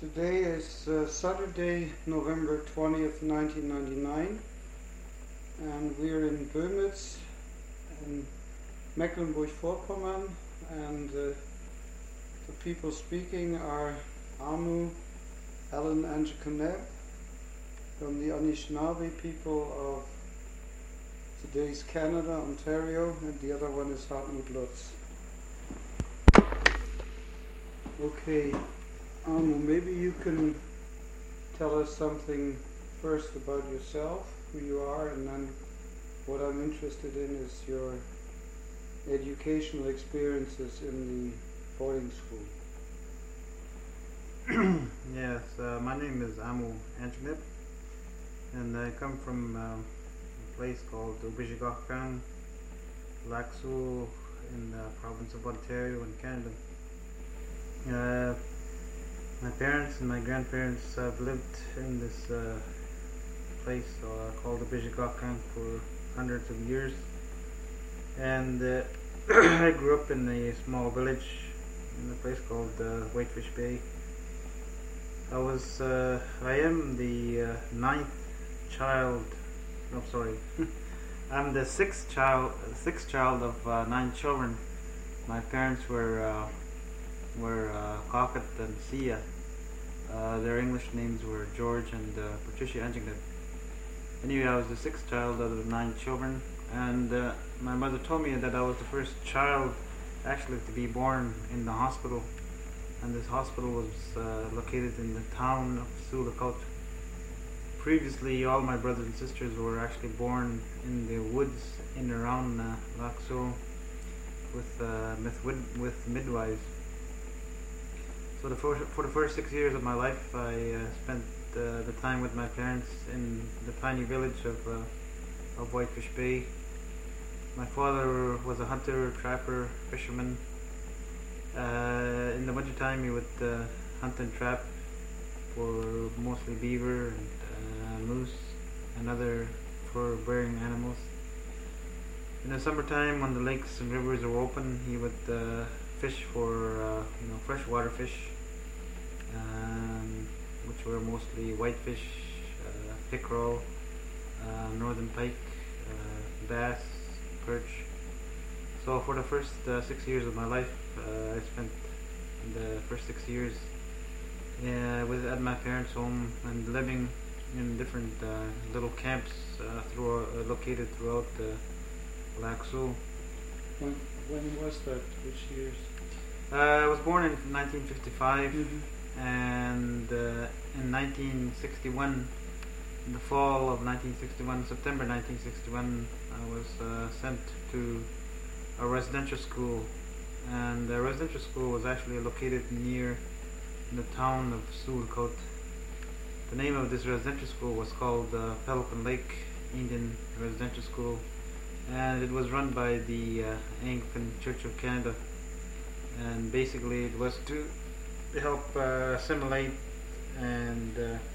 Today is Saturday, November 20th, 1999, and we're in Böhmitz in Mecklenburg-Vorpommern, and the people speaking are Amu Alan Anjikuneb from the Anishinaabe people of today's Canada, Ontario, and the other one is Hartmut Lutz. Okay. Maybe you can tell us something first about yourself, who you are, and then what I'm interested in is your educational experiences in the boarding school. Yes, my name is Amu Anjikuneb, and I come from a place called Ubijigakang, Lac Seul, in the province of Ontario in Canada. My parents and my grandparents have lived in this place called Ubijigakang for hundreds of years, and I grew up in a small village in a place called Whitefish Bay. I am the ninth child. No, sorry, I'm the sixth child of 9 children. My parents were Kakut and Sia. Their English names were George and Patricia Anjikuneb. Anyway, I was the sixth child out of the 9 children, and my mother told me that I was the first child actually to be born in the hospital, and this hospital was located in the town of Sioux-le-Côte. Previously, all my brothers and sisters were actually born in the woods in and around Lac Seul with midwives. So for the first 6 years of my life, I spent the time with my parents in the tiny village of Whitefish Bay. My father was a hunter, trapper, fisherman. In the winter time, he would hunt and trap for mostly beaver and moose and other fur-bearing animals. In the summertime, when the lakes and rivers were open, he would fish for freshwater fish, which were mostly whitefish, pickerel, northern pike, bass, perch. So for the first 6 years of my life, I spent the first 6 years at my parents' home and living in different little camps located throughout Lac Seul. When was that? Which years? I was born in 1955, and in 1961, in the fall of 1961, September 1961, I was sent to a residential school, and the residential school was actually located near the town of Sioux-le-Côte. The name of this residential school was called Pelican Lake Indian Residential School, and it was run by the Anglican Church of Canada, and basically it was to help assimilate and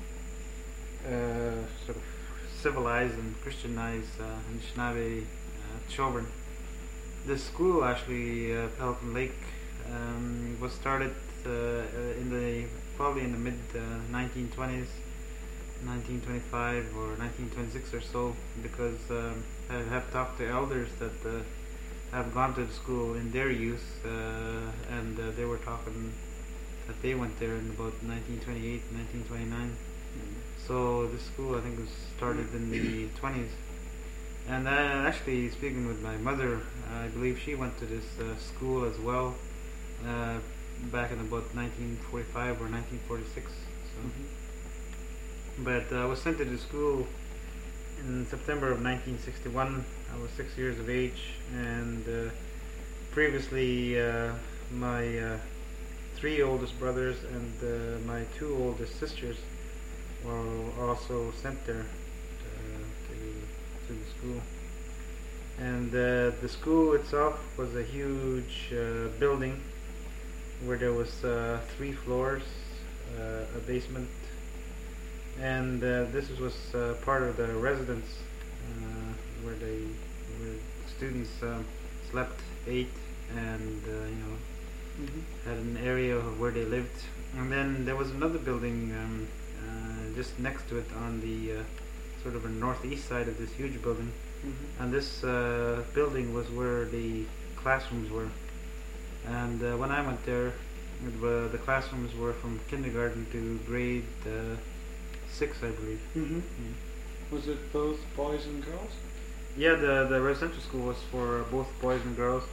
sort of civilize and Christianize Anishinaabe children. This school, actually, Pelican Lake, was started probably in the mid 1920s, 1925 or 1926 or so, because I have talked to elders that have gone to the school in their youth, and they were talking that they went there in about 1928, 1929. So this school, I think, was started in the 20s. And actually, speaking with my mother, I believe she went to this school as well, back in about 1945 or 1946. So. But I was sent to the school in September of 1961. I was 6 years of age, and previously my 3 oldest brothers and my 2 oldest sisters were also sent there to the school. And the school itself was a huge building where there was 3 floors, a basement, and this was part of the residence where students slept, ate, and had an area where they lived And then there was another building just next to it on the sort of a northeast side of this huge building. Mm-hmm. And this building was where the classrooms were. And when I went there, the classrooms were from kindergarten to grade 6, I believe. Mm-hmm. Was it both boys and girls? Yeah, the residential school was for both boys and girls.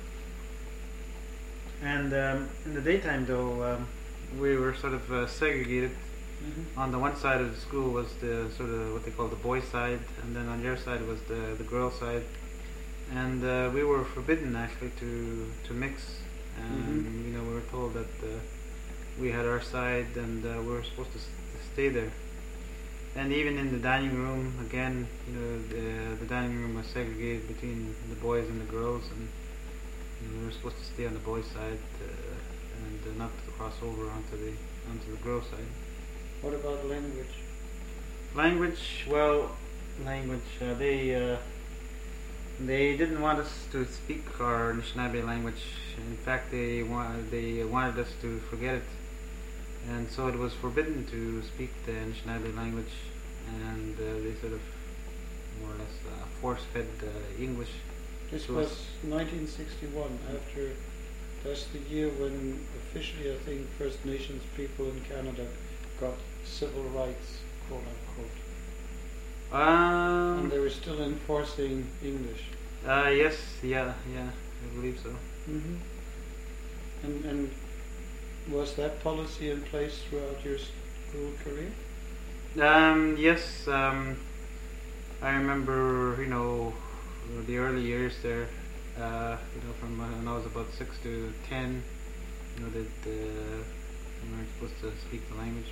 And in the daytime, though, we were sort of segregated. Mm-hmm. On the one side of the school was the sort of what they call the boys' side, and then on the other side was the girls' side. And we were forbidden actually to mix. And we were told that we had our side, and we were supposed to stay there. And even in the dining room, again, the dining room was segregated between the boys and the girls, and we were supposed to stay on the boys' side and not to cross over onto the girls' side. What about language? Language, they didn't want us to speak our Anishinaabe language. In fact, they wanted us to forget it, and so it was forbidden to speak the Anishinaabe language, and they sort of more or less force-fed English. This was 1961. That's the year when officially, I think, First Nations people in Canada got civil rights, quote unquote. And they were still enforcing English. Yes, yeah, I believe so. Mm-hmm. And was that policy in place throughout your school career? Yes, I remember, the early years there, from when I was about 6 to 10, that we weren't supposed to speak the language.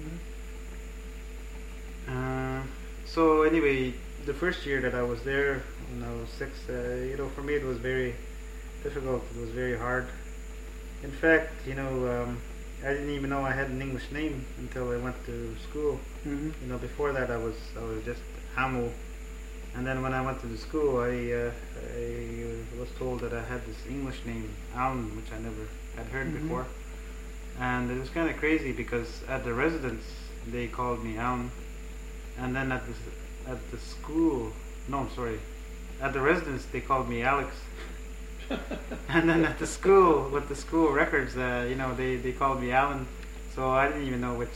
So anyway, the first year that I was there, when I was 6, for me it was very difficult. It was very hard. In fact, I didn't even know I had an English name until I went to school. Before that I was just Amu, and then when I went to the school, I was told that I had this English name, Alan, which I never had heard before. And it was kind of crazy because at the residence they called me Alan, and then at the school, at the residence they called me Alex. And then at the school, with the school records, they called me Alan. So I didn't even know which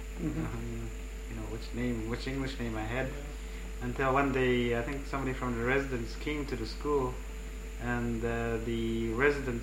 English name I had, until one day I think somebody from the residence came to the school, and the residence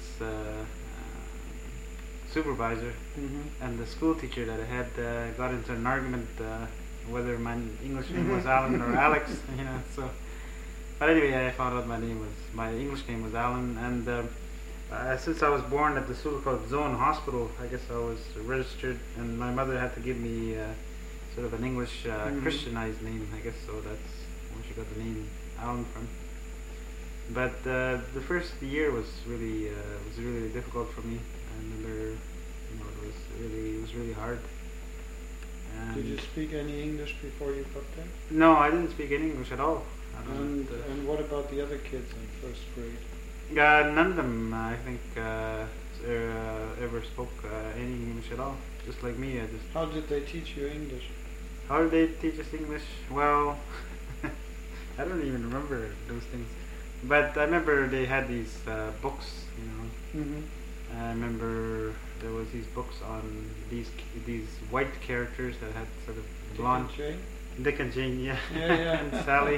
supervisor and the school teacher that I had got into an argument whether my English name was Alan or Alex. So. But anyway, I found out my English name was Alan, and since I was born at the Sulcot Zone Hospital, I guess I was registered, and my mother had to give me sort of an English Christianized name, I guess, so that's where she got the name Alan from. But the first year was really difficult for me. I remember, it was really hard. And did you speak any English before you got there? No, I didn't speak any English at all. And what about the other kids in first grade? None of them, I think, ever spoke any English at all. Just like me, How did they teach you English? How did they teach us English? Well, I don't even remember those things. But I remember they had these books, I remember there was these books on these white characters that had sort of blonde. Dick and Jane, yeah. And Sally.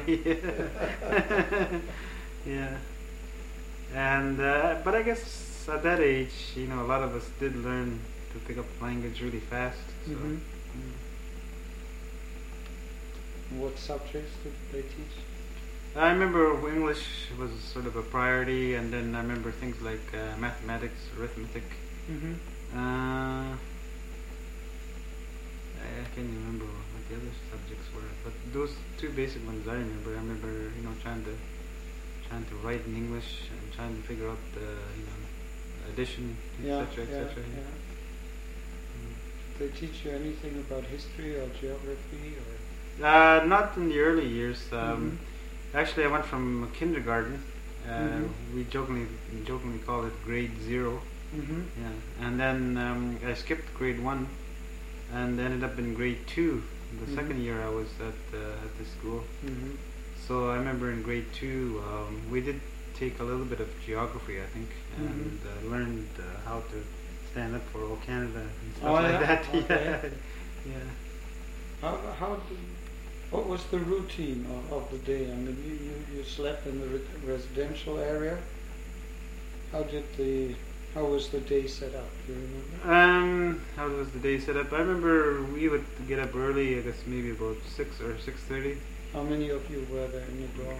Yeah. And but I guess at that age, a lot of us did learn to pick up language really fast. So. What subjects did they teach? I remember English was sort of a priority, and then I remember things like mathematics, arithmetic. I can't remember what the other subjects were, but those two basic ones I remember. I remember, trying to write in English and trying to figure out the, addition, etc., etc. Did they teach you anything about history or geography, or? Not in the early years. Actually, I went from kindergarten. We jokingly call it grade 0. Mm-hmm. Yeah, and then I skipped grade 1 and ended up in grade 2. The second year I was at this school. Mm-hmm. So I remember in grade 2 we did take a little bit of geography, I think, and learned how to stand up for O Canada and stuff Oh, like yeah? that. Okay. Yeah. How did, what was the routine of the day? I mean, you slept in the residential area. How was the day set up? Do you remember? How was the day set up? I remember we would get up early. I guess maybe about 6 or 6:30. How many of you were there in the dorm?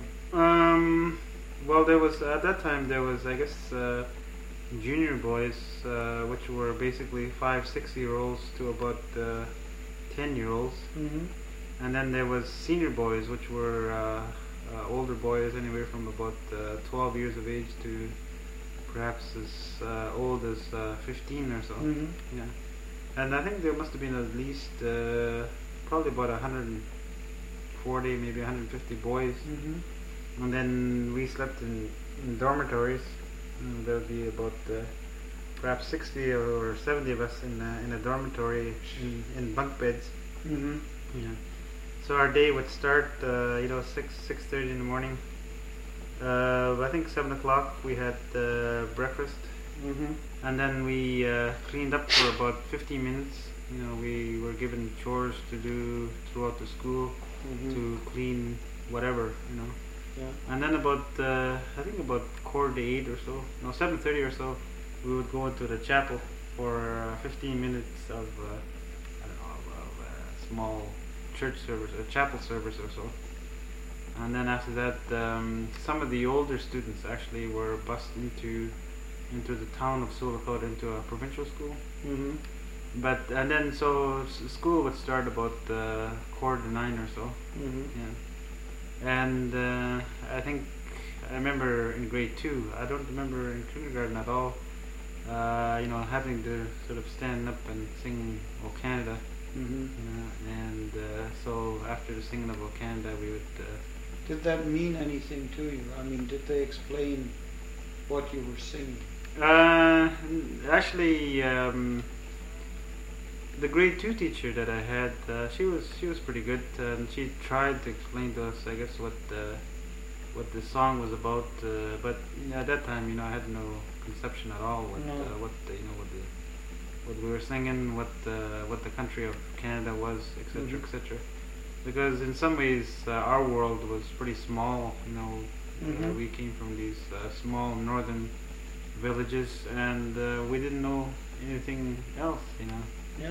Well, there was at that time there was I guess junior boys, which were basically 5, 6 year olds to about 10-year-olds, Mm-hmm. and then there was senior boys, which were older boys, anywhere from about 12 years of age to perhaps as old as 15 or so. Mm-hmm. Yeah, and I think there must have been at least probably about 140, maybe 150 boys. Mm-hmm. And then we slept in dormitories. There would be about perhaps 60 or 70 of us in a dormitory in bunk beds. Mm-hmm. Yeah. So our day would start, 6:30 in the morning. I think 7 o'clock we had breakfast, Mm-hmm. and then we cleaned up for about 15 minutes. We were given chores to do throughout the school Mm-hmm. to clean whatever. Yeah. And then about I think about 7:45 or so, no 7:30 or so, we would go into the chapel for 15 minutes of I don't know, of small church service, a chapel service or so. And then after that, some of the older students actually were bused into the town of Sulakota, into a provincial school. Mm-hmm. And then so school would start about 9:15 or so. Mm-hmm. Yeah. And I think I remember in grade 2. I don't remember in kindergarten at all. Having to sort of stand up and sing O Canada. Mm-hmm. And so after the singing of O Canada, we would. Did that mean anything to you? I mean, did they explain what you were singing? Actually, the grade 2 teacher that I had, she was pretty good, and she tried to explain to us, I guess, what the song was about. But at that time, I had no conception at all what we were singing, what the country of Canada was, etc., Mm-hmm. etc. Because in some ways, our world was pretty small. Mm-hmm. We came from these small northern villages, and we didn't know anything else. Yeah.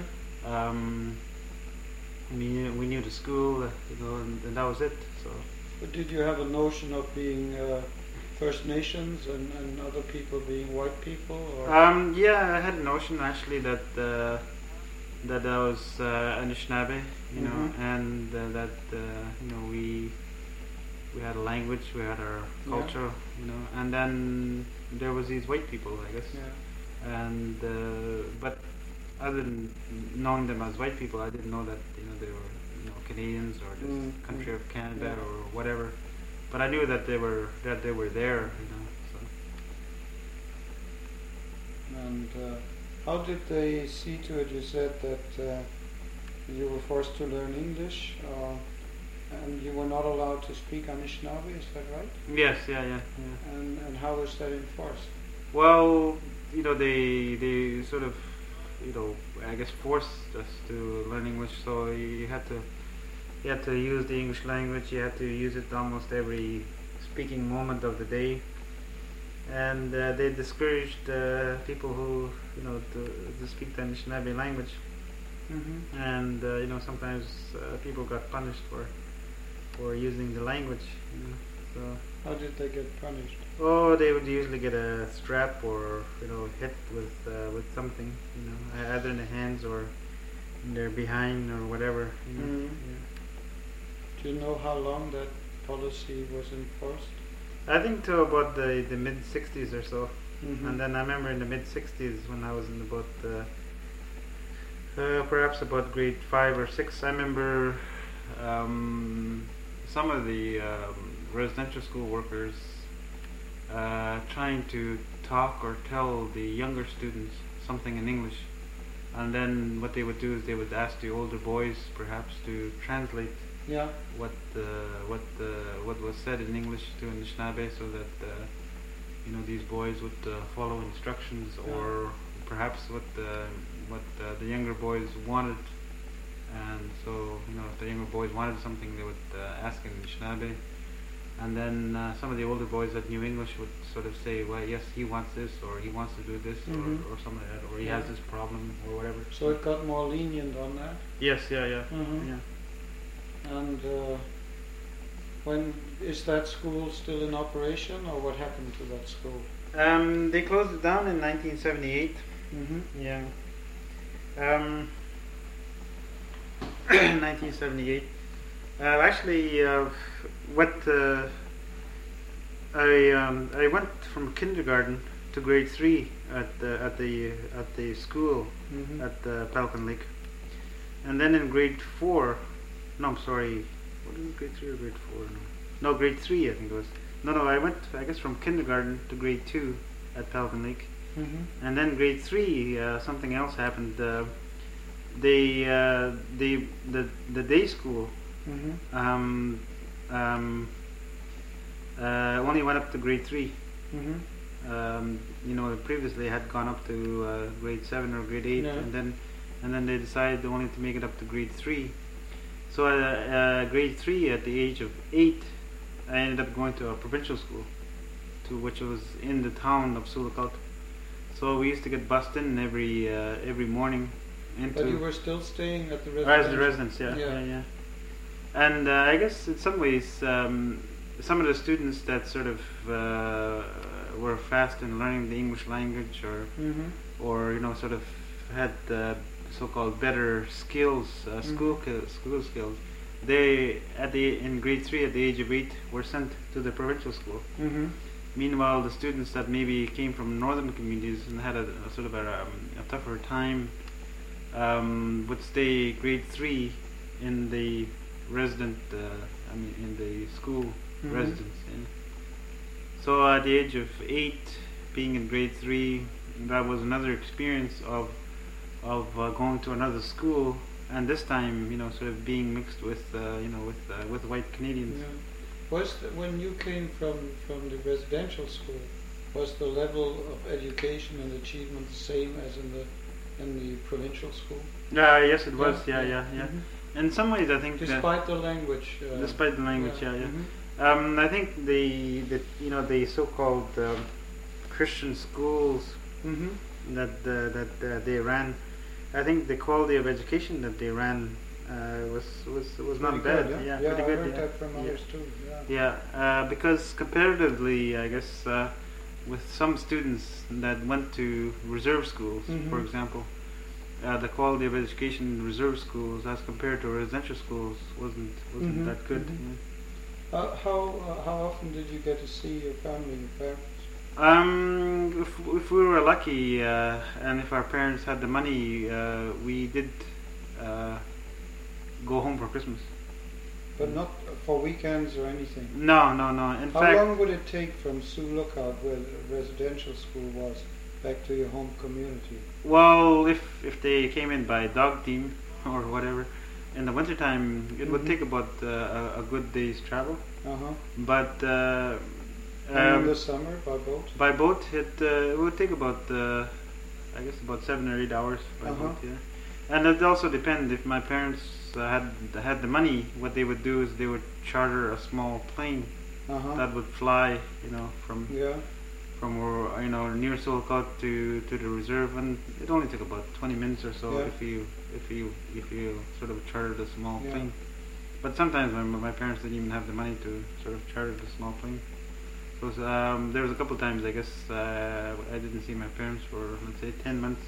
We knew the school, and that was it. So. But did you have a notion of being First Nations and other people being white people? Or? Yeah, I had a notion actually that I was Anishinaabe, Mm-hmm. and that we had a language, we had our culture, and then there was these white people, I guess. Yeah. And but other than knowing them as white people, I didn't know that they were Canadians or this country of Canada or whatever. But I knew that they were there. So. And how did they see to it? You said that you were forced to learn English, and you were not allowed to speak Anishinaabe. Is that right? Yes, yeah. And how was that enforced? Well, they sort of, I guess forced us to learn English. So you had to use the English language. You had to use it almost every speaking moment of the day. And they discouraged people who, to speak the Anishinaabe language. Mm-hmm. And sometimes people got punished for using the language. So. How did they get punished? Oh, they would usually get a strap or hit with something, either in the hands or in their behind or whatever. Mm-hmm. Yeah. Do you know how long that policy was enforced? I think to about the mid 60s or so. Mm-hmm. And then I remember in the mid 60s when I was in about perhaps about grade 5 or 6, I remember some of the residential school workers trying to talk or tell the younger students something in English, and then what they would do is they would ask the older boys perhaps to translate Yeah. what was said in English to Anishinaabe, so that these boys would follow instructions, or perhaps what the younger boys wanted. And so, if the younger boys wanted something, they would ask in Anishinaabe. And then some of the older boys that knew English would sort of say, well, yes, he wants this, or he wants to do this, or something like that, or he has this problem, or whatever. So it got more lenient on that? Yes, yeah. Yeah. And when is that school still in operation, or what happened to that school? They closed it down in 1978. Yeah. 1978. Actually, I went from kindergarten to grade 3 at the school at Falcon Lake, and then in grade 4. No, I'm sorry. What is it, grade 3 or grade 4? No, grade 3 I think it was. No, I went, I guess, from kindergarten to grade 2 at Falcon Lake, and then grade 3 something else happened. The day school only went up to grade 3. Previously had gone up to grade 7 or grade 8, and then they decided only to make it up to grade 3. So grade 3, at the age of 8, I ended up going to a provincial school, which was in the town of Sulakalt. So we used to get bussed in every morning. But you were still staying at the residence? As the residence, yeah. And I guess in some ways, some of the students that sort of were fast in learning the English language, or sort of had so-called better skills, school skills, they in grade 3 at the age of 8 were sent to the provincial school. Meanwhile, the students that maybe came from northern communities and had a sort of a tougher time would stay grade 3 in the resident, in the school residence. Yeah. So at the age of 8, being in grade 3, that was another experience of going to another school, and this time, sort of being mixed with white Canadians. Yeah. When you came from the residential school, was the level of education and achievement the same as in the provincial school? Yes, it was. Yeah. In some ways, I think despite the language. Despite the language, yeah. I think the so-called Christian schools that they ran, I think the quality of education that they ran was not bad. Good, yeah, pretty good. I heard that from others too. Because comparatively, I guess, with some students that went to reserve schools, for example, the quality of education in reserve schools as compared to residential schools wasn't that good. How often did you get to see your family, your parents? If we were lucky, and if our parents had the money, we did go home for Christmas. But not for weekends or anything? No. In fact, how long would it take from Sulakalt, where the residential school was, back to your home community? Well, if they came in by dog team or whatever, in the wintertime it would take about a good day's travel. But and in the summer by boat? By boat, it would take about I guess about 7 or 8 hours by boat. Yeah, and it also depends if my parents had the money. What they would do is they would charter a small plane that would fly, from where, near Sulakalt to the reserve, and it only took about 20 minutes or so if you sort of chartered a small plane. But sometimes my parents didn't even have the money to sort of charter the small plane. So there was a couple of times, I guess, I didn't see my parents for, let's say, 10 months.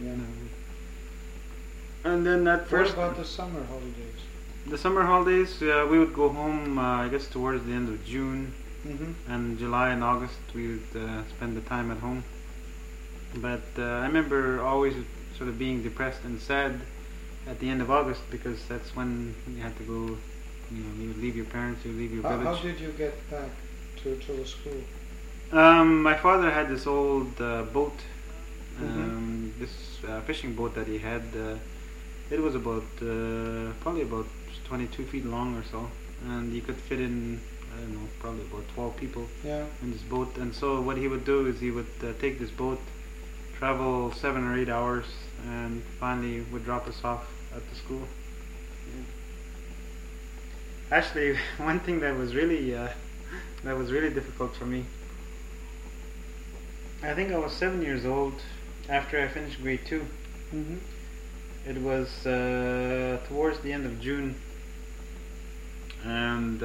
And then at first... What about the summer holidays? The summer holidays, we would go home, I guess, towards the end of June. And July and August we would spend the time at home. But I remember always sort of being depressed and sad at the end of August, because that's when you had to go, you leave your parents, you leave your village. How did you get back to the school? My father had this old boat, this fishing boat that he had. It was about probably about 22 feet long or so, and you could fit in, I don't know, probably about 12 people Yeah. in this boat. And so what he would do is he would take this boat, travel 7 or 8 hours, and finally would drop us off at the school. Actually, one thing that was really difficult for me. I think I was 7 years old after I finished grade 2. Mm-hmm. It was towards the end of June, and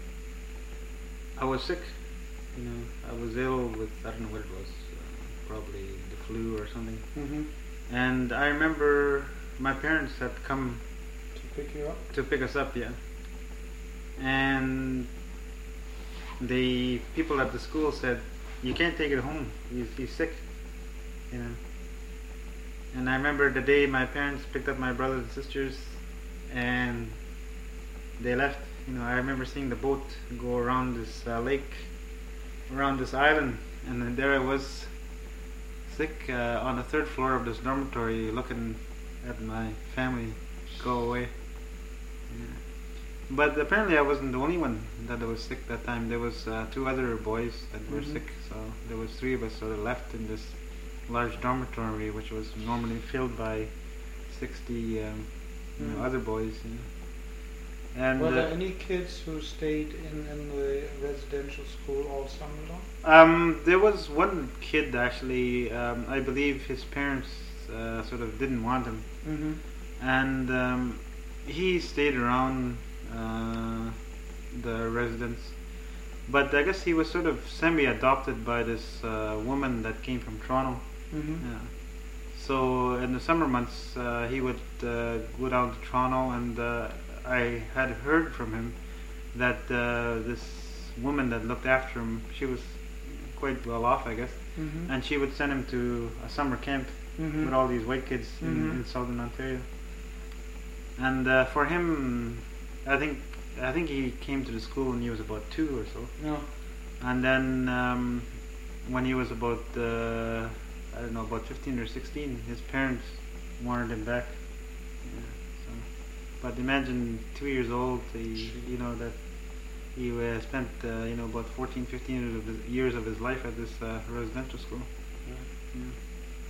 I was sick. You know, I was ill with, I don't know what it was, probably the flu or something. Mm-hmm. And I remember my parents had come To pick you up. to pick us up, yeah. And the people at the school said, "You can't take it home. He's sick," you know. And I remember the day my parents picked up my brothers and sisters, and they left. You know, I remember seeing the boat go around this lake, around this island, and then there I was, sick on the third floor of this dormitory, looking at my family go away. Yeah. But apparently I wasn't the only one that was sick that time. There was 2 other boys that were Mhm. sick, so there was 3 of us sort of left in this large dormitory, which was normally filled by 60 Mhm. other boys. You know. And Were there any kids who stayed in the residential school all summer long? there was one kid actually. I believe his parents sort of didn't want him, Mm-hmm. and he stayed around the residence. But I guess he was sort of semi-adopted by this woman that came from Toronto. Mm-hmm. Yeah. So in the summer months, he would go down to Toronto, and I had heard from him that this woman that looked after him, she was quite well off, I guess, Mm-hmm. and she would send him to a summer camp Mm-hmm. with all these white kids Mhm. in southern Ontario. And for him, I think he came to the school when he was about 2 or so. No. And then when he was about I don't know, about 15 or 16, his parents wanted him back. Yeah, so. But imagine 2 years old, you know, that he spent you know, about 14, 15 years of his life at this residential school. Yeah. Yeah.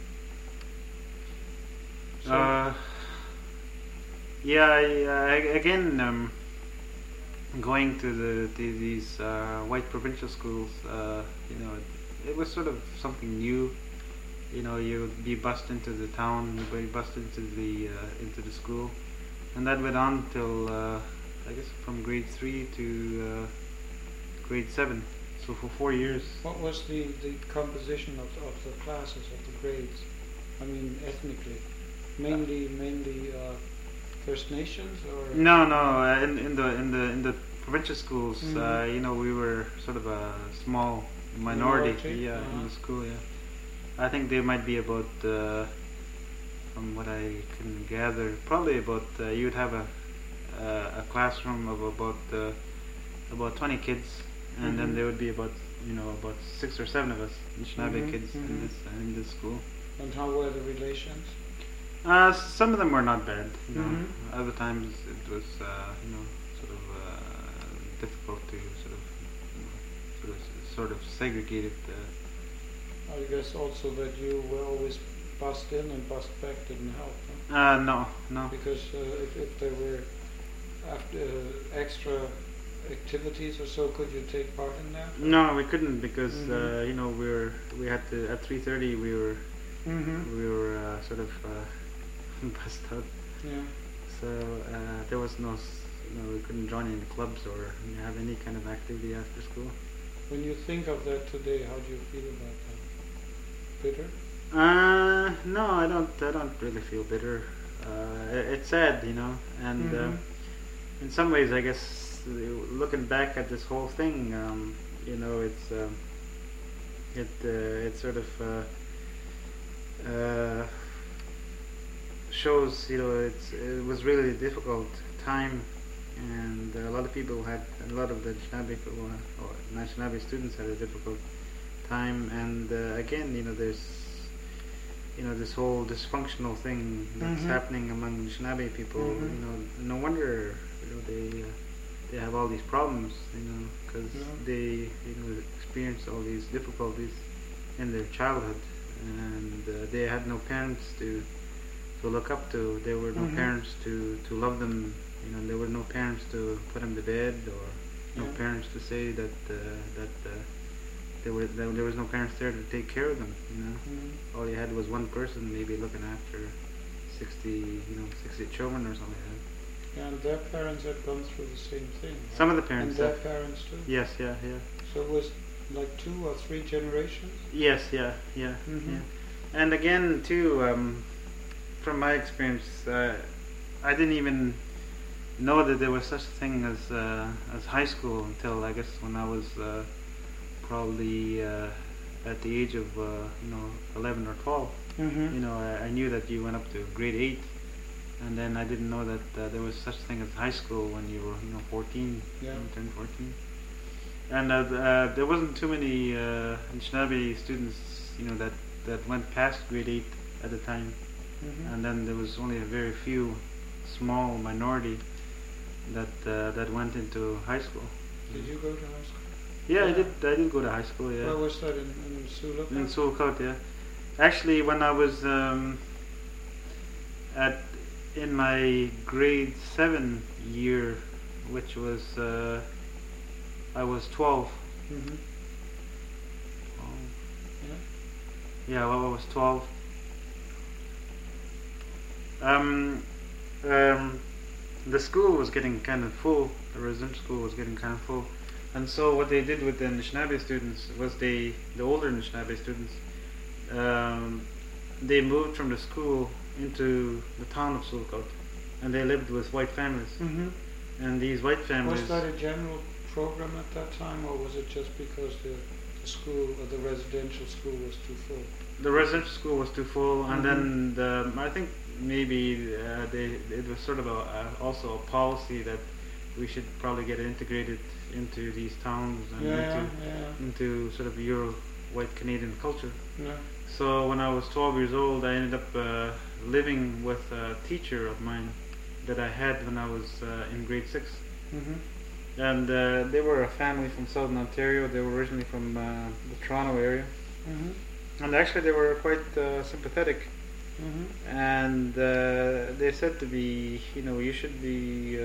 So- Yeah, again, going to these white provincial schools, you know, it was sort of something new. You know, you'd be bussed into the town, you'd be bussed into the school, and that went on till I guess from grade 3 to grade 7. So for 4 years. What was the composition of the classes, of the grades? I mean, ethnically, mainly First Nations or? No, in the provincial schools, Mhm. you know, we were sort of a small minority, Minority, yeah, in uh-huh. the school, yeah. I think there might be about, from what I can gather, probably about you'd have a classroom of about 20 kids, and then Mhm. there would be about, you know, about 6 or 7 of us Anishinaabe Mhm, kids mhm. in this school. And how were the relations? Some of them were not bad. You know. Mhm. Other times it was, you know, sort of difficult to sort of segregate it. I guess also that you were always bussed in and bussed back didn't help, huh? No. Because if there were after extra activities or so, could you take part in that? No, we couldn't because Mhm. you know, we had to at 3:30 we were Mm-hmm. sort of bussed out. Yeah. So there was no, we couldn't join any clubs or have any kind of activity after school. When you think of that today, how do you feel about that? Bitter? No, I don't really feel bitter. It's sad, you know, and Mhm. in some ways, I guess, looking back at this whole thing, you know, it sort of shows, you know, it was really a difficult time, and a lot of the Anishinaabe students had a difficult time, and again, there's this whole dysfunctional thing that's happening among Anishinaabe people. No wonder they have all these problems, because they experience all these difficulties in their childhood, and they had no parents to look up to. There were no parents to love them. There were no parents to put them to bed, or no parents to say that there was no parents there to take care of them. All you had was one person maybe looking after 60 children or something like that. And their parents had gone through the same thing. Right? Some of the parents. And their parents too. Yes, yeah. So it was like 2 or 3 generations. Yes, yeah. And again, too, from my experience, I didn't even know that there was such a thing as high school until I guess when I was probably at the age of 11 or 12. I knew that you went up to grade 8, and then I didn't know that there was such a thing as high school when you were 14, 14. And there wasn't too many Anishinaabe students that went past grade 8 at the time. And then there was only a very few small minority that went into high school. Did you go to high school? Yeah, I did go to high school, yeah. Where was that, in Sulukot? In Sulukot, yeah. Actually, when I was in my grade 7 year, which was I was 12. Yeah, well, I was 12. The school was getting kind of full. The residential school was getting kind of full, and so what they did with the Anishinaabe students was the older Anishinaabe students, they moved from the school into the town of Sulukot, and they lived with white families. And these white families. Was that a general program at that time, or was it just because the school or the residential school was too full? The residential school was too full, and then I think maybe it was sort of also a policy that we should probably get integrated into these towns and into sort of Euro white Canadian culture. So when I was 12 years old, I ended up living with a teacher of mine that I had when I was in grade 6. And they were a family from Southern Ontario. They were originally from the Toronto area. And actually they were quite sympathetic. And they said to me, you should be,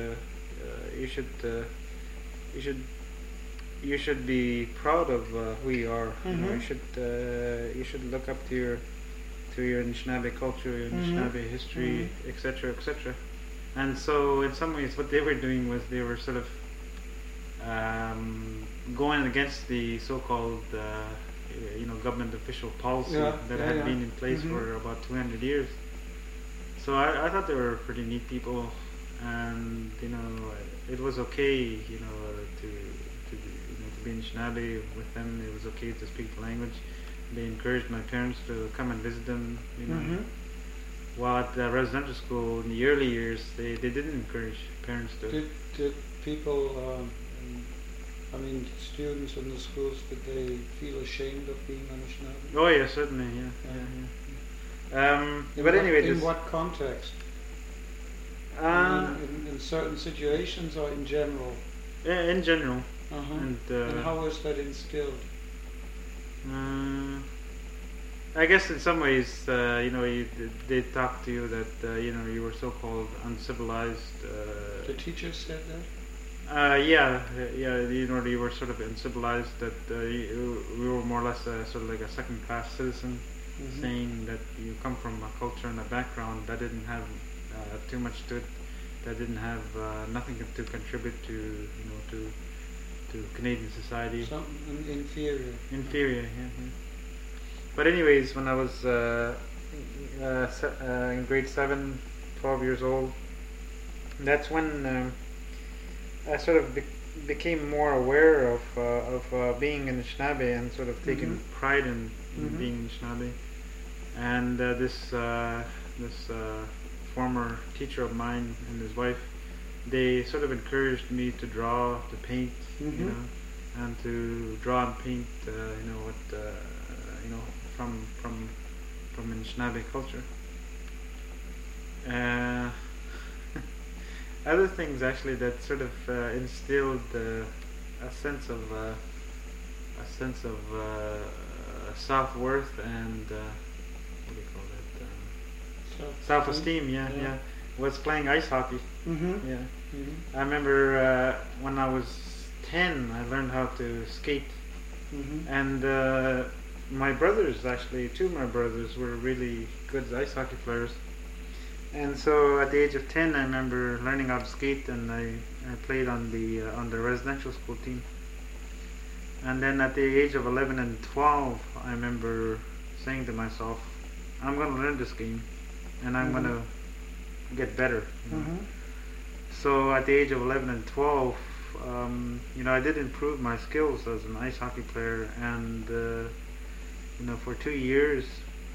you should be proud of who you are. You should look up to your Anishinaabe culture, your Anishinaabe history, etc., etc. And so, in some ways, what they were doing was they were sort of going against the so-called government official policy that had been in place for about 200 years. So I thought they were pretty neat people, and it was okay to be Anishinaabe with them. It was okay to speak the language. They encouraged my parents to come and visit them. While at the residential school in the early years, they didn't encourage parents to. Did people, students in the schools, did they feel ashamed of being Anishinaabe? Oh yeah, certainly, but anyway, in what context? In certain situations or in general? Yeah, in general. And how was that instilled? I guess in some ways, they talk to you that you were so-called uncivilized. The teachers said that. You were sort of uncivilized. That we were more or less sort of like a second-class citizen, saying that you come from a culture and a background that didn't have too much to it, that didn't have nothing to contribute to Canadian society. Something inferior. Inferior, yeah. But anyways, when I was in grade 7, 12 years old, that's when I sort of became more aware of being an Anishinaabe and sort of taking pride in being Anishinaabe. And this former teacher of mine and his wife, they sort of encouraged me to draw, to paint, and to draw and paint, you know, what you know, from Anishinaabe culture. Uh, Other things actually that sort of instilled a sense of self-worth and what do you call that? Self-esteem. Yeah, Yeah. yeah. Was playing ice hockey. Mm-hmm. Yeah, Mm-hmm. I remember when I was 10, I learned how to skate, Mm-hmm. and my brothers, actually, two of my brothers were really good ice hockey players. And so at the age of 10, I remember learning how to skate, and I played on the residential school team. And then at the age of 11 and 12, I remember saying to myself, I'm going to learn this game, and I'm going to get better. You know? Mm-hmm. So at the age of 11 and 12, you know, I did improve my skills as an ice hockey player, and you know, for 2 years,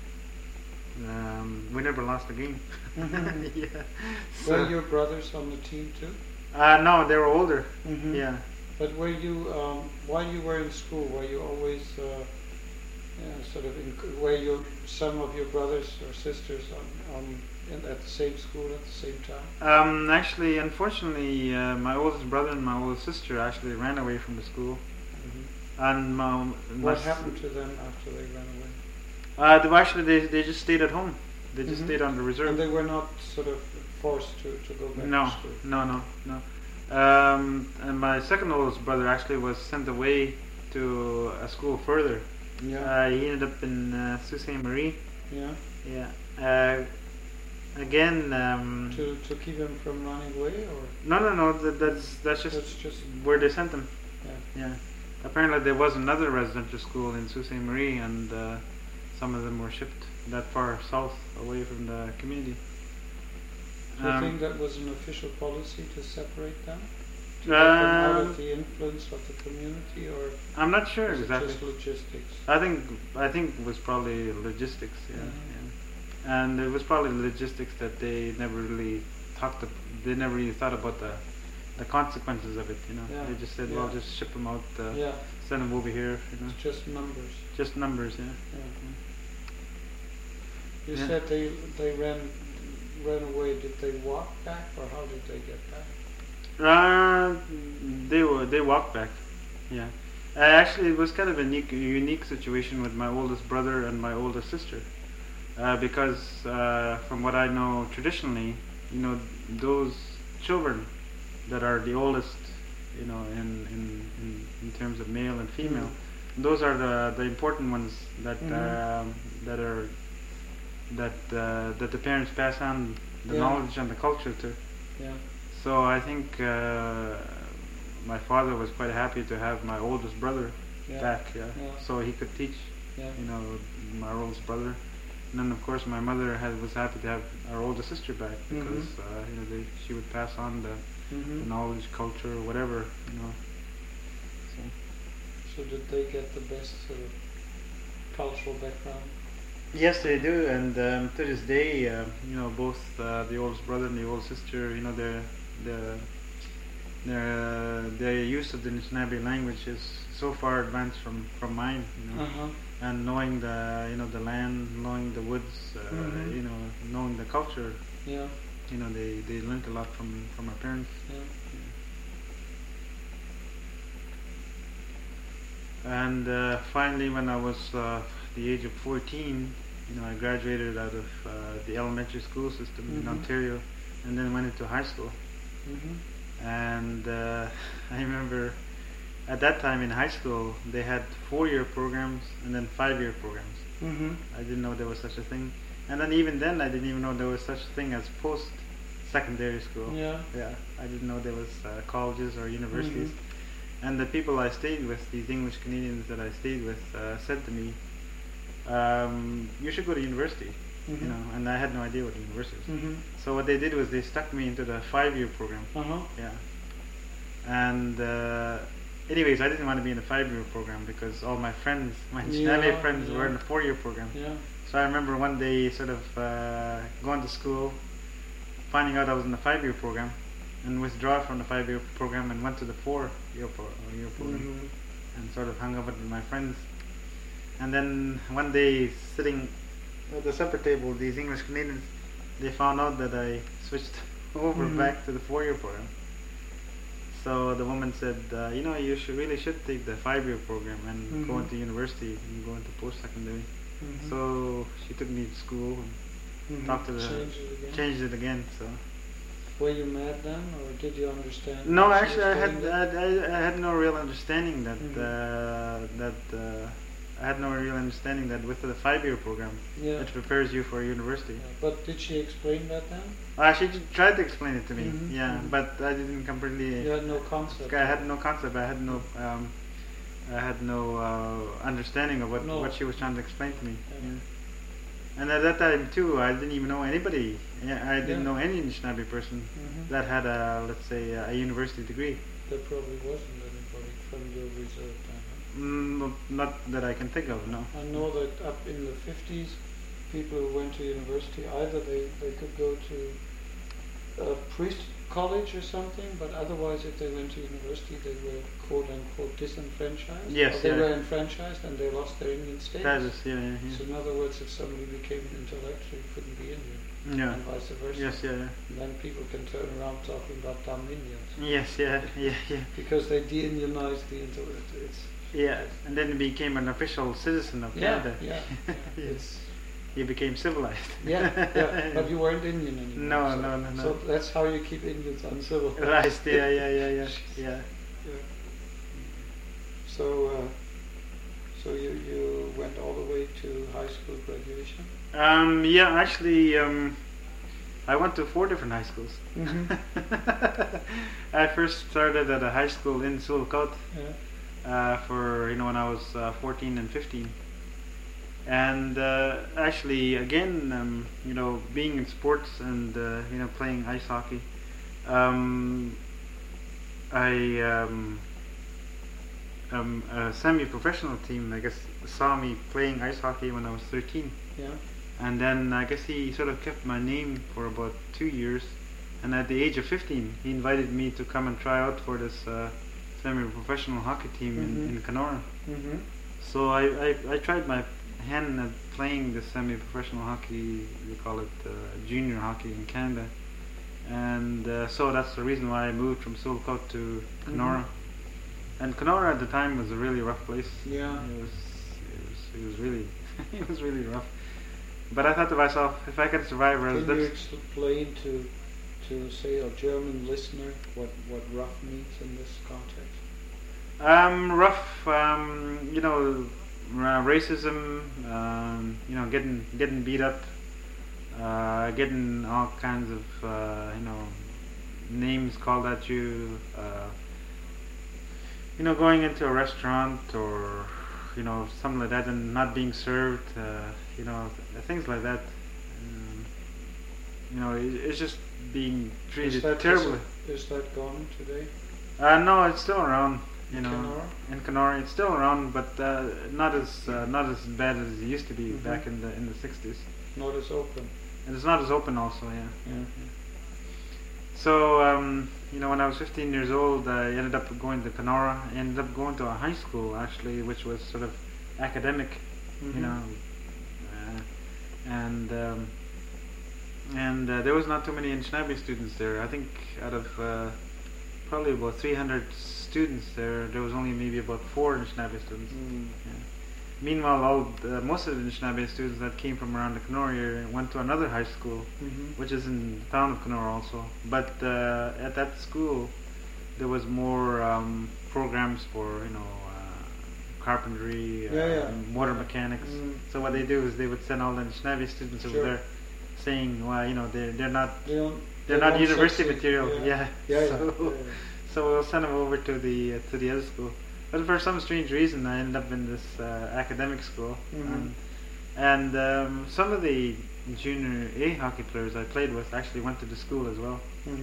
we never lost a game. Mm-hmm. Yeah. Were your brothers on the team too? No, they were older. Mm-hmm. Yeah. But were you, while you were in school, were you always sort of, were you some of your brothers or sisters at the same school at the same time? Actually, unfortunately, my oldest brother and my oldest sister actually ran away from the school. Mm-hmm. And What happened to them after they ran away? they just stayed at home. They just Mhm. stayed on the reserve. And they were not sort of forced to go back No, to school? no. And my second oldest brother actually was sent away to a school further. Yeah. He ended up in Sault Ste. Marie. Yeah. Yeah. Again. To keep him from running away, or No. That's just that's just where they sent him. yeah. Yeah. Apparently there was another residential school in Sault Ste. Marie, and some of them were shipped that far south, away from the community. Do you think that was an official policy to separate them? To get them out of the influence of the community, or I'm not sure was exactly. it just logistics? I think it was probably logistics. Yeah, Mhm. yeah. And it was probably logistics that they never really they never really thought about the consequences of it. You know, Yeah. they just said, Yeah. well, just ship them out, Yeah, send them over here. You know, it's just numbers. just numbers. Yeah. Yeah. You Yeah. said they ran away. Did they walk back, or how did they get back? They walked back. Yeah. Actually, it was kind of a unique situation with my oldest brother and my oldest sister, because from what I know traditionally, you know, those children that are the oldest, you know, in terms of male and female, those are the important ones that that the parents pass on the Yeah. knowledge and the culture to. Yeah. So I think my father was quite happy to have my oldest brother Yeah. back, yeah. Yeah. So he could teach, Yeah. you know, my oldest brother. And then of course my mother was happy to have our oldest sister back, because you know, she would pass on the Mm-hmm. knowledge, culture, whatever, you know. So did they get the best sort of cultural background? Yes, they do, and to this day, you know, both the oldest brother and the oldest sister, you know, their use of the Anishinaabe language is so far advanced from mine, you know. Uh-huh. And knowing the land, knowing the woods, Mhm. you know, knowing the culture, Yeah. you know, they learned a lot from our parents. Yeah. And finally, when I was the age of 14, you know, I graduated out of the elementary school system in Mhm. Ontario, and then went into high school. Mm-hmm. And I remember at that time in high school, they had 4-year programs and then 5-year programs. Mm-hmm. I didn't know there was such a thing. And then even then, I didn't even know there was such a thing as post-secondary school. Yeah. Yeah, I didn't know there was colleges or universities. Mhm. And the people I stayed with, these English Canadians that I stayed with, said to me, you should go to university, Mhm. you know, and I had no idea what university was. Mm-hmm. So what they did was they stuck me into the 5-year program. Uh-huh. Yeah. And anyways, I didn't want to be in the 5-year program because all my friends, my Anishinaabe Yeah, friends, were in yeah. the 4-year program. Yeah. So I remember one day sort of going to school, finding out I was in the 5-year program, and withdraw from the 5-year program and went to the 4-year program. Mm-hmm. and sort of hung out with my friends. And then one day, sitting at the supper table, these English Canadians, they found out that I switched over back to the 4-year program. So the woman said, you know, you really should take the 5-year program and go into university and go into post-secondary. So she took me to school and talked to changed it again. So. Were you mad then, or did you understand? No, actually, I had no real understanding that I had no real understanding that with the 5-year program, it prepares you for university. Yeah. But did she explain that then? She tried to explain it to me, but I didn't completely. You had no concept. I had no concept. I had no understanding of what she was trying to explain to me. Yeah. And at that time too, I didn't even know anybody. I didn't know any Anishinaabe person that had let's say, a university degree. There probably wasn't anybody from your reserve time. Not that I can think of, no. I know that up in the 50s, people who went to university, either they could go to a priest college or something, but otherwise if they went to university they were quote-unquote disenfranchised. Yes, they were enfranchised and they lost their Indian status. So in other words, if somebody became an intellectual, he couldn't be Indian. And vice versa. Yes, And then people can turn around talking about dumb Indians. Yes, Because they de-Indianized the intellect. And then he became an official citizen of Canada. He became civilized. But you weren't Indian anymore. No. So that's how you keep Indians uncivilized. Right, yeah. So you went all the way to high school graduation? Actually, I went to 4 different high schools. I first started at a high school in Sulcot for when I was 14 and 15. And actually, again, being in sports and playing ice hockey, a semi-professional team, I guess, saw me playing ice hockey when I was 13. And then I guess he sort of kept my name for about 2 years. And at the age of 15, he invited me to come and try out for this semi-professional hockey team in Kenora. So I tried my hand at playing the semi-professional hockey. We call it junior hockey in Canada. And so that's the reason why I moved from Sulcot to Kenora. And Kenora at the time was a really rough place. It was really it was really rough. But I thought to myself, if I can survive, can you explain to say a German listener what rough means in this context? Rough, racism, getting beat up, getting all kinds of names called at you. Going into a restaurant or something like that and not being served, things like that. It's just being treated terribly. Is that gone today? No, it's still around. Kenora? In Kenora, it's still around, but not as bad as it used to be back in the 60s. Not as open. And it's not as open, also. So when I was 15 years old, I ended up going to Kenora. I ended up going to a high school actually, which was sort of academic, and there was not too many Anishinaabe students there. I think out of probably about 300 students there was only maybe about 4 Anishinaabe students. Meanwhile, most of the Anishinaabe students that came from around the Kenora area went to another high school, which is in the town of Kenora also. But at that school, there was more programs for carpentry, water mechanics. So what they do is they would send all the Anishinaabe students over there, saying, well, they're not university material. So we'll send them over to the other school. But for some strange reason, I ended up in this academic school, and some of the junior A hockey players I played with actually went to the school as well.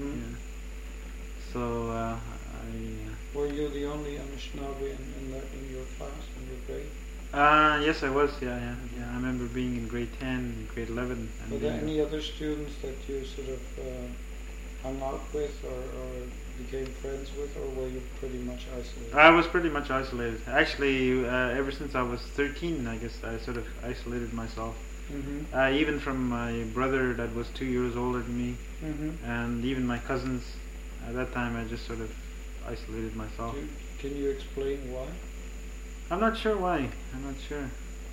So were you the only Anishinaabe in your class, in your grade? Yes, I was. I remember being in grade 10, grade 11. Were there any other students that you sort of hung out with or became friends with, or were you pretty much isolated? I was pretty much isolated. Actually, ever since I was 13, I guess I sort of isolated myself. Mm-hmm. Even from my brother that was 2 years older than me, Mm-hmm. and even my cousins. At that time, I just sort of isolated myself. Can you explain why? I'm not sure why. I'm not sure.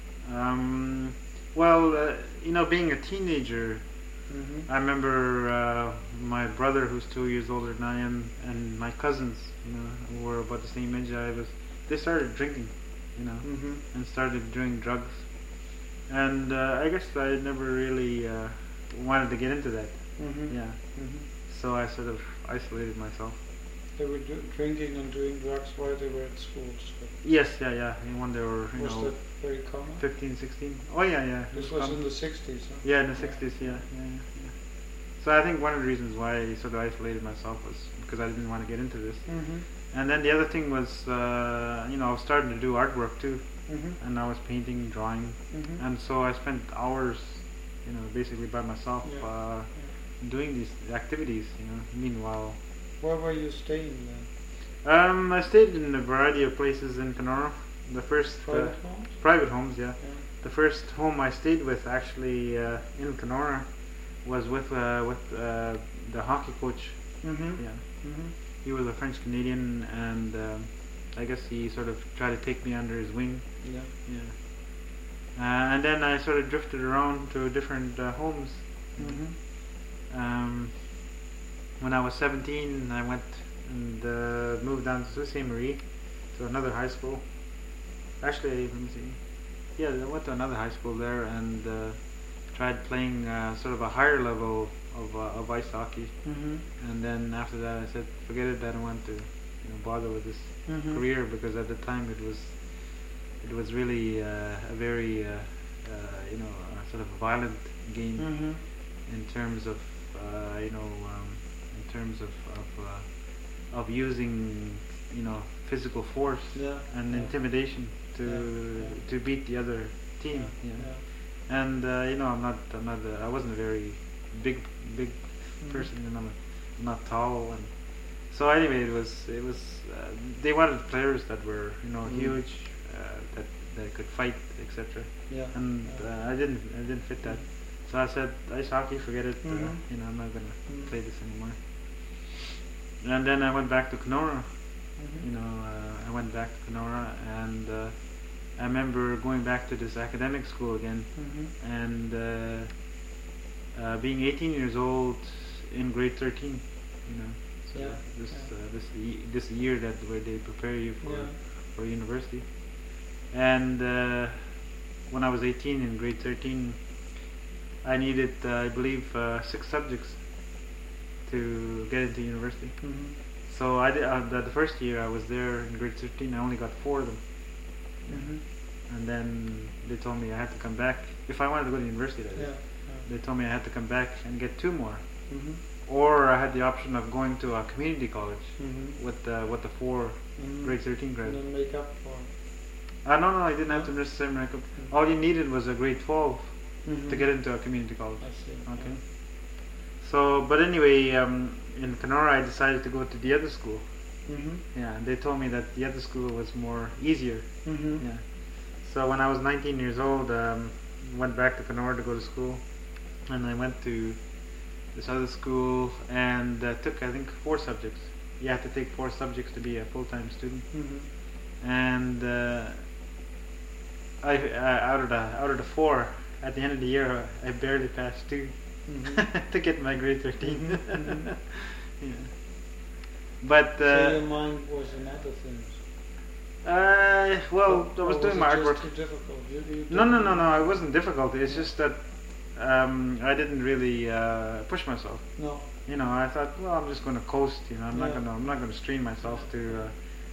Well, being a teenager, Mm-hmm. I remember my brother, who's 2 years older than I am, and my cousins, who were about the same age I was. They started drinking, Mm-hmm. and started doing drugs. And I guess I never really wanted to get into that. Mm-hmm. Yeah. Mm-hmm. So I sort of isolated myself. They were drinking and doing drugs while they were at school. So Yes, yeah. And when they were, was that very common? 15, 16. Oh, yeah. This was in the 60s, huh? Yeah, in the 60s, yeah. So I think one of the reasons why I sort of isolated myself was because I didn't want to get into this. Mm-hmm. And then the other thing was, I was starting to do artwork too, Mm-hmm. and I was painting, drawing, Mm-hmm. and so I spent hours, basically by myself, Yeah. doing these activities. Meanwhile, Where were you staying then? I stayed in a variety of places in Kenora. The first Private homes? private homes, yeah. Yeah. The first home I stayed with actually in Kenora was with the hockey coach. Mm-hmm. Yeah, Mm-hmm. he was a French Canadian, and I guess he sort of tried to take me under his wing. Yeah. Yeah. And then I sort of drifted around to different homes. Mm-hmm. When I was 17, I went and moved down to Sault Ste. Marie, to another high school. Actually, let me see. Yeah, I went to another high school there and tried playing sort of a higher level of ice hockey. Mm-hmm. And then after that, I said, forget it. I don't want to bother with this Mm-hmm. career, because at the time it was really a very sort of violent game Mm-hmm. in terms of of using physical force Yeah. and Yeah. intimidation to Yeah. to beat the other team. And I wasn't a very big person, I'm not tall, and so anyway, it was they wanted players that were huge, that could fight, etc. Yeah. And I didn't fit that. So I said, ice hockey, forget it. Mhm. I'm not gonna Mhm. play this anymore. And then I went back to Kenora. Mm-hmm. I went back to Kenora, and I remember going back to this academic school again, Mm-hmm. and being 18 years old in grade 13. So Yeah. this year where they prepare you Yeah. for university. And when I was 18 in grade 13, I needed, I believe, 6 subjects to get into university. Mm-hmm. So I did, the first year I was there in grade 13, I only got 4 of them. Mm-hmm. And then they told me I had to come back. If I wanted to go to university, that is. Yeah. They told me I had to come back and get 2 more. Mm-hmm. Or I had the option of going to a community college Mm-hmm. with the 4 Mm-hmm. grade 13 And grades. then make up for it. No, I didn't have to necessarily make up. Mhm. All you needed was a grade 12 Mm-hmm. to get into a community college. I see. Okay. So, but anyway, in Kenora, I decided to go to the other school. Mm-hmm. Yeah, and they told me that the other school was more easier. Mm-hmm. Yeah. So when I was 19 years old, went back to Kenora to go to school, and I went to this other school and took, I think, 4 subjects. You have to take 4 subjects to be a full-time student. Mm-hmm. And I out of the 4, at the end of the year, I barely passed 2 Mm-hmm. to get my grade 13. Mhm. Yeah. But So your mind was in other things. well, I was doing my it artwork. just too difficult? You No, didn't- it wasn't difficult. It's just that I didn't really push myself. No. I thought, well, I'm just going to coast. I'm Yeah. not going to strain myself to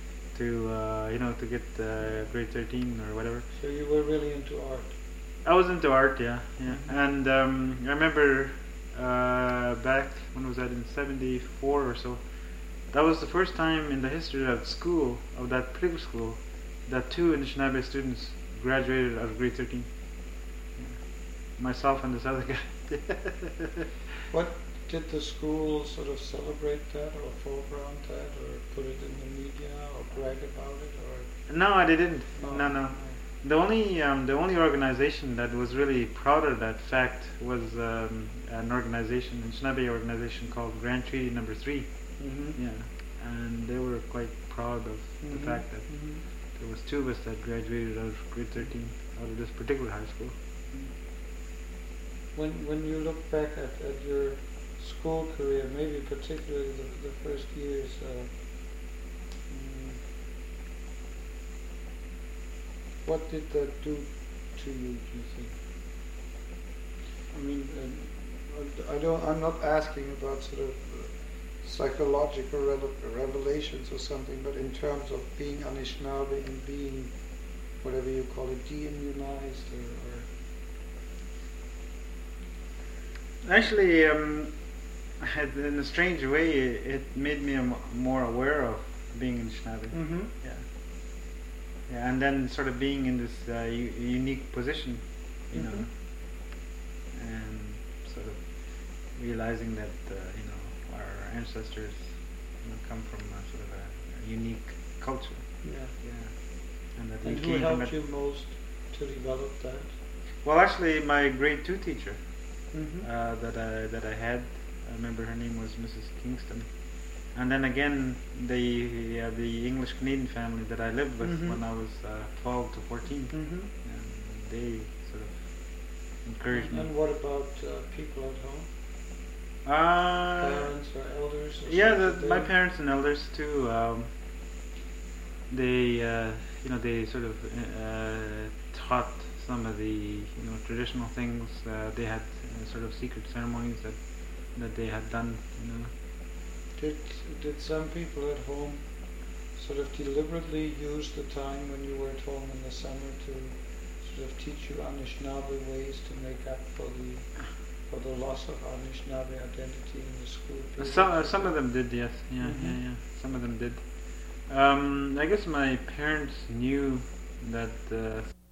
get grade 13 or whatever. So you were really into art. I was into art, yeah. Mhm. And I remember back when was that, in '74 or so. That was the first time in the history of school, of that particular school, that 2 Anishinaabe students graduated out of grade 13. Yeah. Myself and this other guy. What did the school sort of celebrate that or foreground that or put it in the media or brag about it or? No, I didn't. Oh, No. The only organization that was really proud of that fact was an organization, an Anishinaabe organization called Grand Treaty Number 3. Mm-hmm. Yeah, and they were quite proud of the fact that there was 2 of us that graduated out of grade 13 out of this particular high school. When you look back at your school career, maybe particularly the first years, what did that do to you? Do you think? I mean, I'm not asking about sort of psychological revelations or something, but in terms of being Anishinaabe and being whatever you call it, deimmunized or Actually, in a strange way, it made me more aware of being Anishinaabe. Mm-hmm. Yeah, and then sort of being in this unique position, you know, and sort of realizing that our ancestors, come from sort of a unique culture. Yeah. And that And we who came from helped you most to develop that? Well, actually, my grade 2 teacher Mm-hmm. that I had, I remember her name was Mrs. Kingston. And then again, the English Canadian family that I lived with when I was 12 to 14, Mm-hmm. and they sort of encouraged me. And what about people at home? Uh, Parents or elders? Or yeah, something my there? parents and elders too. They they sort of taught some of the traditional things. They had sort of secret ceremonies that they had done. Did some people at home sort of deliberately use the time when you were at home in the summer to sort of teach you Anishinaabe ways to make up for the loss of Anishinaabe identity in the school period? Some of them did, yes. Yeah. Some of them did. I guess my parents knew that